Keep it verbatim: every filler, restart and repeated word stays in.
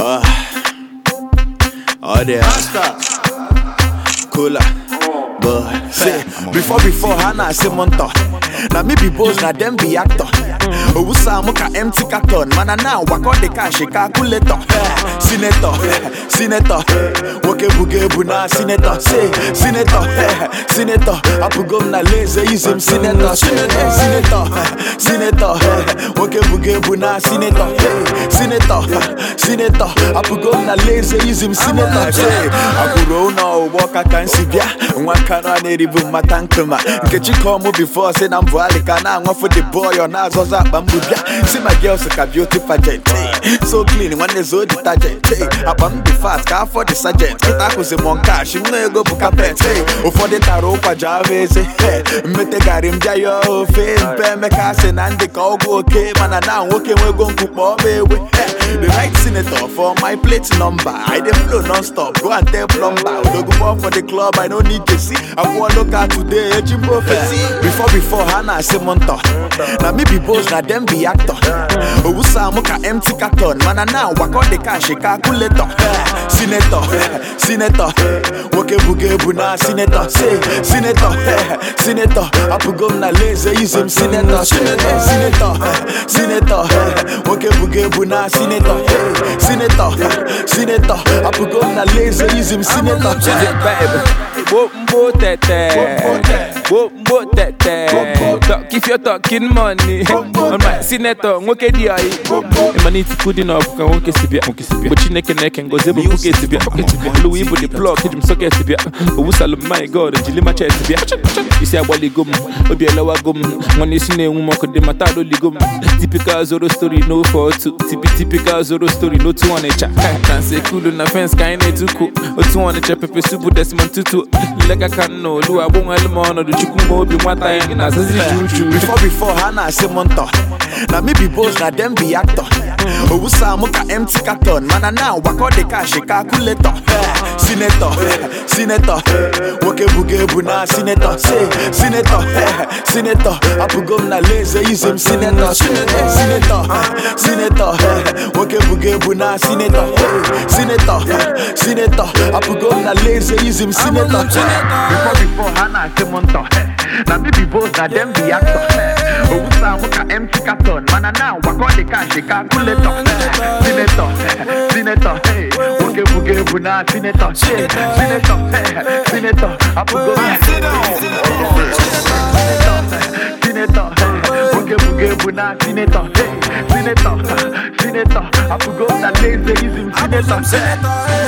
Uh, oh, there. Cooler. But say, before, before, Hannah, say, Monta. Now, me be boss, now, them be actor. Owusa muka empty carton. Man, now, walk on the cash, calculator. Senator, senator. Woke buge buna, senator. Say, senator, senator. Apugom na lazy, use him, senator. Senator, senator. Woke buge buna, senator. Senator, senator. Apugom na lazy, use him, senator. Say, Apuro no walk a can see ya. One cannot need even my tankuma. Get you come before, say, I'm Valika, I'm for the boy on us. See my girls like a beauty pageant. So clean, one is so detergent. I bump the fast car for the sergeant. Kita kusi monka, she may go for carpet. O for the taro pajaves. Mete garim jayo, fame, pemeka, and the cogo, okay, man, and now okay, we're going to more baby. The right senator for my plate number. I dey flow non-stop, go and tell plumber. Don't go for the club, I don't need to see. I want look at today, Jim prophecy. Before, before, Hannah, say Monta. Now me be boss, now them be actor. Owusa muka empty carton. Man, now walk on the cash, calculator. Senator, senator. Woke buge buna, senator. Say, senator, senator. Apugom na lazy, use him, senator. Senator, senator. Woke buge buna, senator. Senator, senator. Apugom na lazy, use him, senator. Whoop, whoop, that, that. Whoop, whoop, that, that. Talk if you're talking money. On my senator, okay, the eye. And need to put in up, can walk it. But you neck and neck and go zebra, book it to be. Louis put the plug, hit him socket to be. Wusal, my God, and Jilima chest to be. You say, Wally gum, or be a lower gum. When you see a woman could dematado ligum. Typical Zoro story, no for two. Typical Zoro story, no two on a chat. Can't say cool on the fence, kind of too cool. Or two on the chap, if super desmond tutu. Like I can't know, do I won't almond or the chicken will be one thing. Before, before, Hannah, say Monta. Now me be boss, now them be actor. Owusa muka empty carton. Man, now walk on the cash, calculator. Senator, senator. Woke buge buna, senator. Say, senator, senator. Apugom na lazy, use him, senator. Senator, senator. Woke buge buna, senator. Senator, senator. Apugom na lazy, use him, senator. Before, before, Hannah, say Monta. Now me be boss, now them be actor. Owusa muka empty carton. Man, now walk on the cash, calculator. Senator, senator. Woke buge buna, senator. Senator, senator. Apugom na senator. Woke buge buna, senator. Senator, senator. Apugom na lazy, use him, senator.